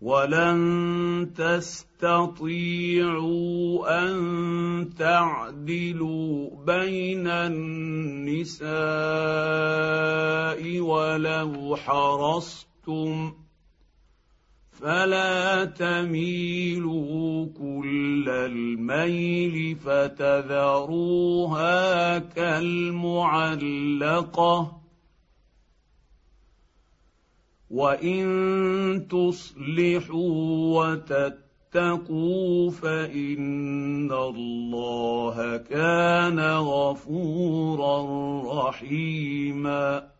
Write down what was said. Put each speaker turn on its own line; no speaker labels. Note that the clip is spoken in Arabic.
ولن تستطيعوا ان تعدلوا بين النساء ولو حرصتم فلا تميلوا كل الميل فتذروها كالمعلقه وان تصلحوا وتتقوا فان الله كان غفورا رحيما